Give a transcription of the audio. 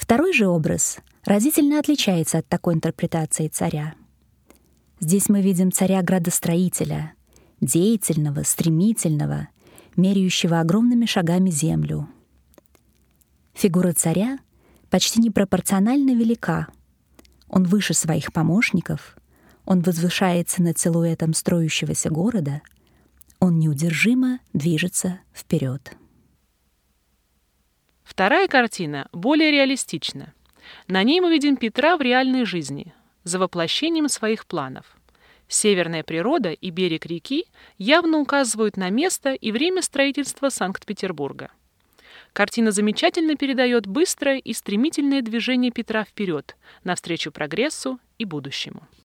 Второй же образ разительно отличается от такой интерпретации царя. Здесь мы видим царя-градостроителя, деятельного, стремительного, меряющего огромными шагами землю. Фигура царя почти непропорционально велика. Он выше своих помощников, он возвышается над силуэтом строящегося города, он неудержимо движется вперед. Вторая картина более реалистична. На ней мы видим Петра в реальной жизни, за воплощением своих планов. Северная природа и берег реки явно указывают на место и время строительства Санкт-Петербурга. Картина замечательно передает быстрое и стремительное движение Петра вперед, навстречу прогрессу и будущему.